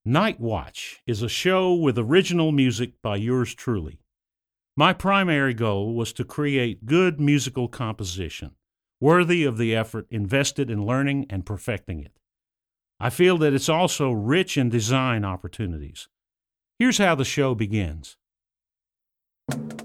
Night Watch is a show with original music by yours truly. My primary goal was to create good musical composition, worthy of the effort invested in learning and perfecting it. I feel that it's also rich in design opportunities. Here's how the show begins.